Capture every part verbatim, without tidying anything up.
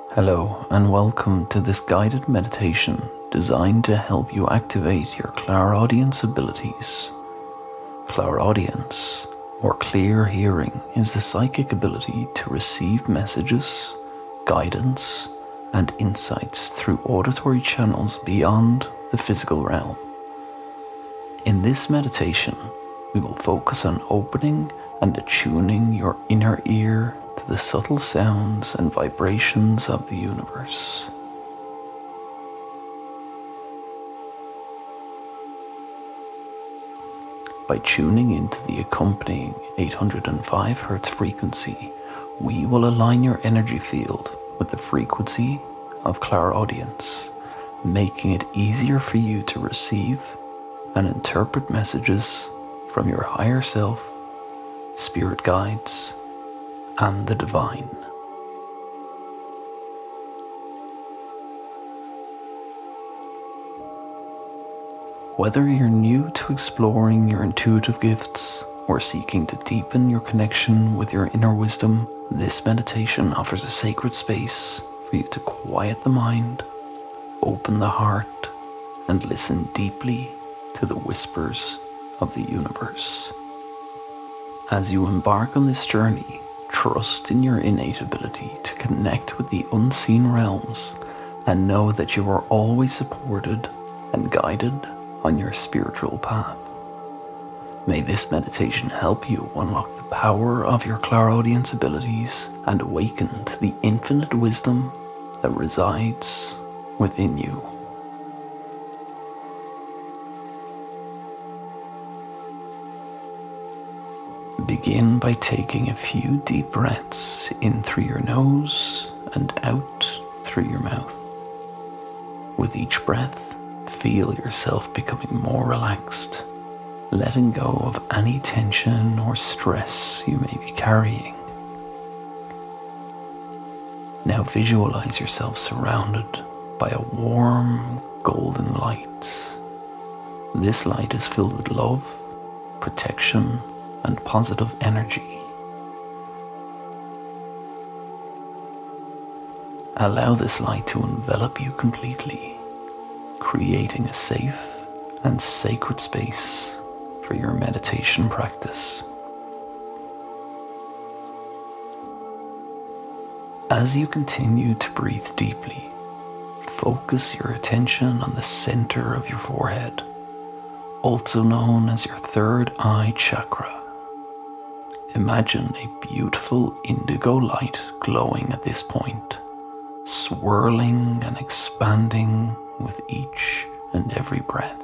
Hello and welcome to this guided meditation designed to help you activate your clairaudience abilities. Clairaudience, or clear hearing, is the psychic ability to receive messages, guidance, and insights through auditory channels beyond the physical realm. In this meditation, we will focus on opening and attuning your inner ear to the subtle sounds and vibrations of the universe. By tuning into the accompanying eight hundred five hertz frequency, we will align your energy field with the frequency of clairaudience, making it easier for you to receive and interpret messages from your higher self, spirit guides, and the divine. Whether you're new to exploring your intuitive gifts or seeking to deepen your connection with your inner wisdom, this meditation offers a sacred space for you to quiet the mind, open the heart, and listen deeply to the whispers of the universe. As you embark on this journey, trust in your innate ability to connect with the unseen realms and know that you are always supported and guided on your spiritual path. May this meditation help you unlock the power of your clairaudience abilities and awaken to the infinite wisdom that resides within you. Begin by taking a few deep breaths in through your nose and out through your mouth. With each breath, feel yourself becoming more relaxed, letting go of any tension or stress you may be carrying. Now visualize yourself surrounded by a warm, golden light. This light is filled with love, protection, and positive energy. Allow this light to envelop you completely, creating a safe and sacred space for your meditation practice. As you continue to breathe deeply, focus your attention on the center of your forehead, also known as your third eye chakra. Imagine a beautiful indigo light glowing at this point, swirling and expanding with each and every breath.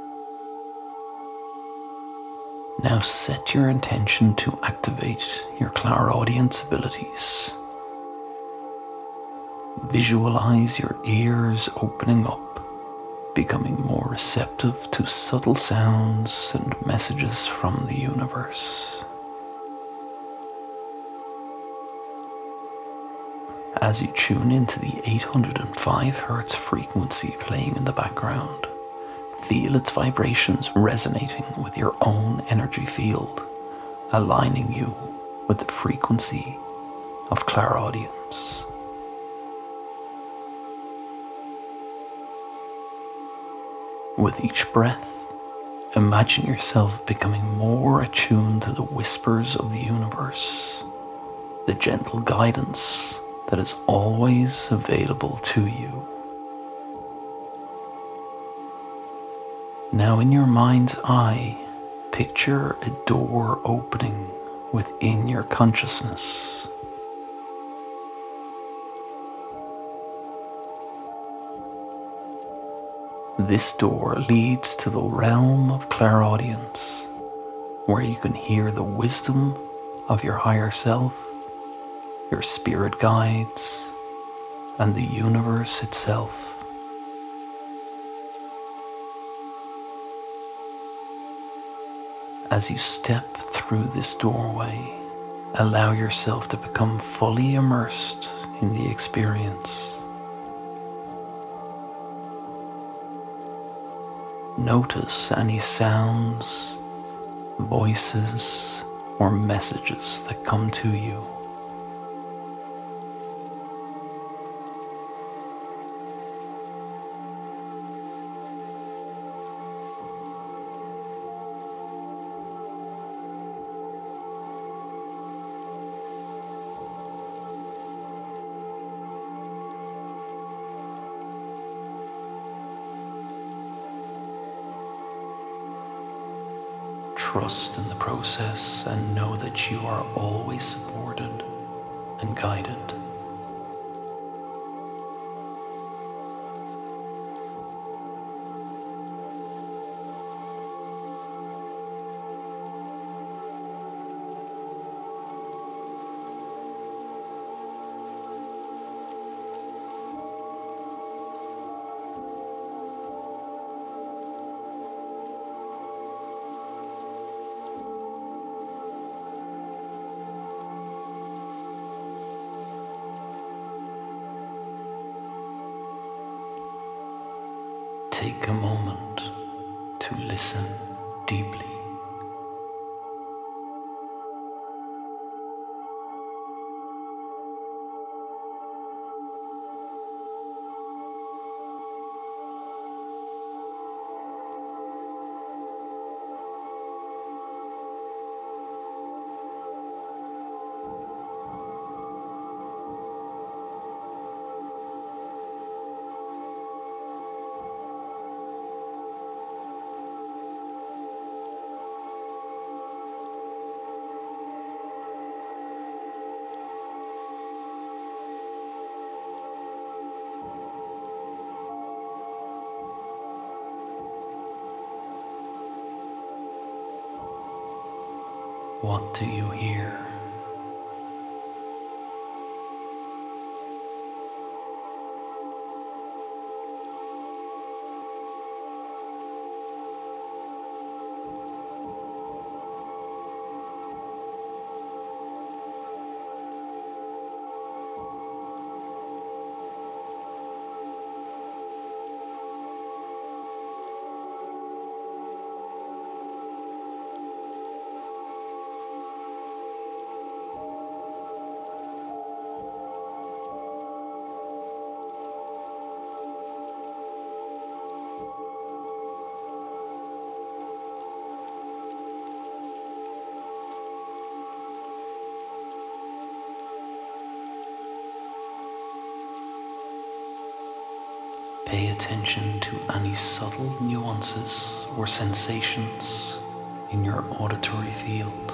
Now set your intention to activate your clairaudience abilities. Visualize your ears opening up, becoming more receptive to subtle sounds and messages from the universe. As you tune into the eight hundred five hertz frequency playing in the background, feel its vibrations resonating with your own energy field, aligning you with the frequency of clairaudience. With each breath, imagine yourself becoming more attuned to the whispers of the universe, the gentle guidance that is always available to you. Now in your mind's eye, picture a door opening within your consciousness. This door leads to the realm of clairaudience, where you can hear the wisdom of your higher self, your spirit guides, and the universe itself. As you step through this doorway, allow yourself to become fully immersed in the experience. Notice any sounds, voices, or messages that come to you. Trust in the process and know that you are always supported and guided. Take a moment to listen deeply. What do you hear? Pay attention to any subtle nuances or sensations in your auditory field.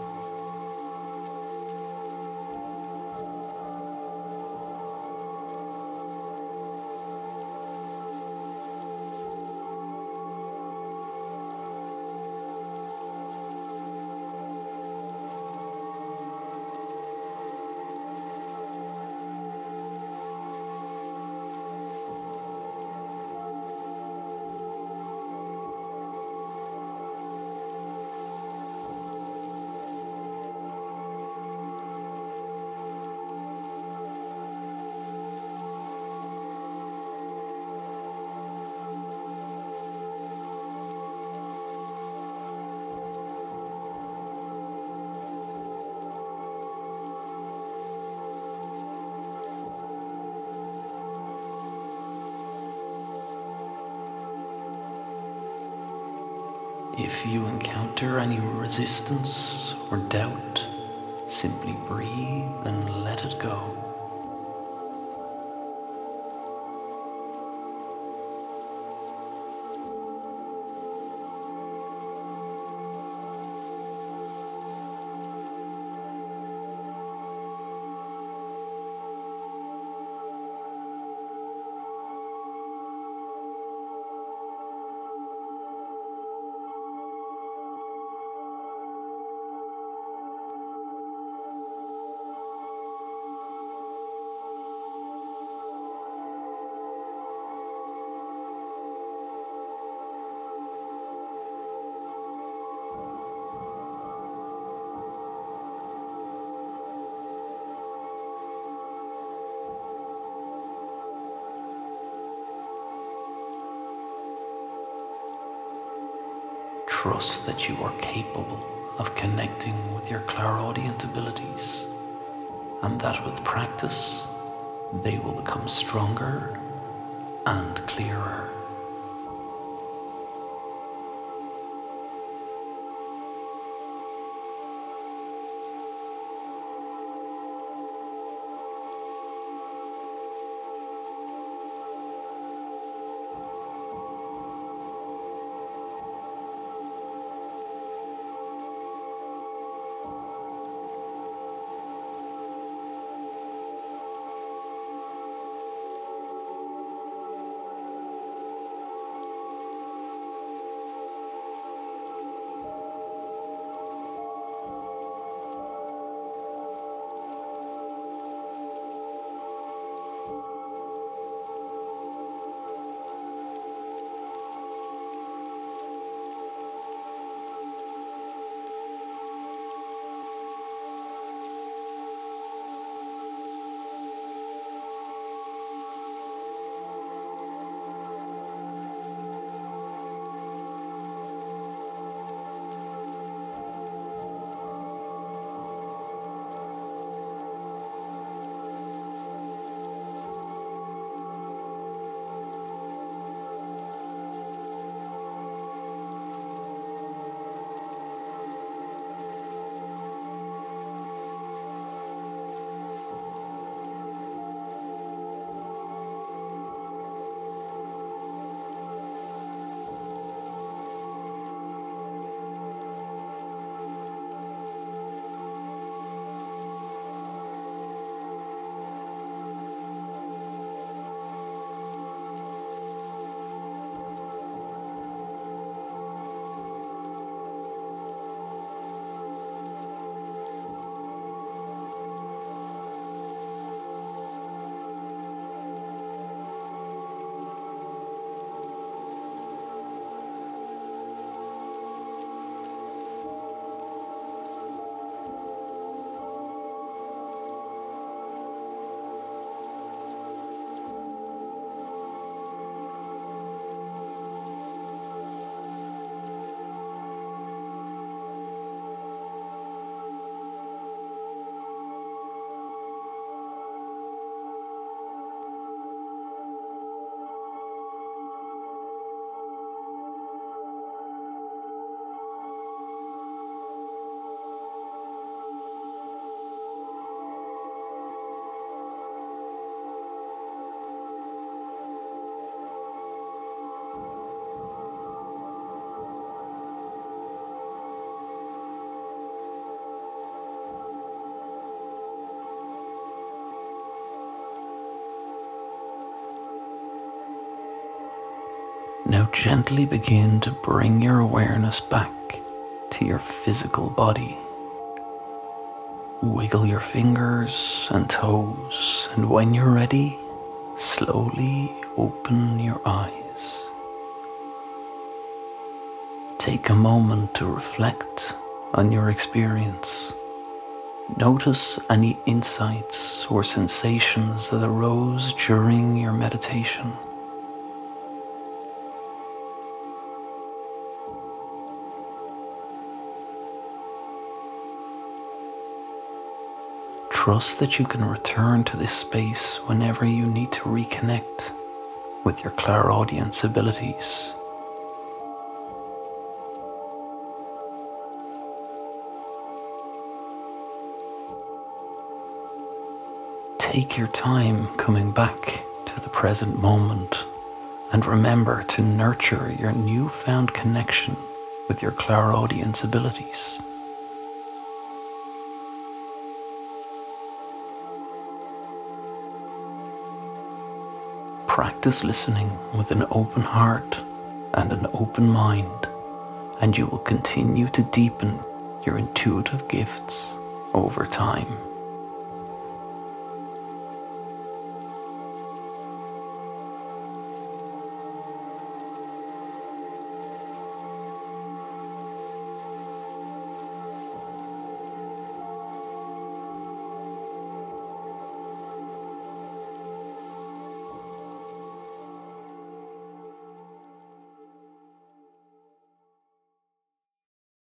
If you encounter any resistance or doubt, simply breathe and let it go. Trust that you are capable of connecting with your clairaudient abilities, and that with practice, they will become stronger and clearer. Now gently begin to bring your awareness back to your physical body. Wiggle your fingers and toes, and when you're ready, slowly open your eyes. Take a moment to reflect on your experience. Notice any insights or sensations that arose during your meditation. Trust that you can return to this space whenever you need to reconnect with your clairaudience abilities. Take your time coming back to the present moment, and remember to nurture your newfound connection with your clairaudience abilities. Practice listening with an open heart and an open mind, and you will continue to deepen your intuitive gifts over time.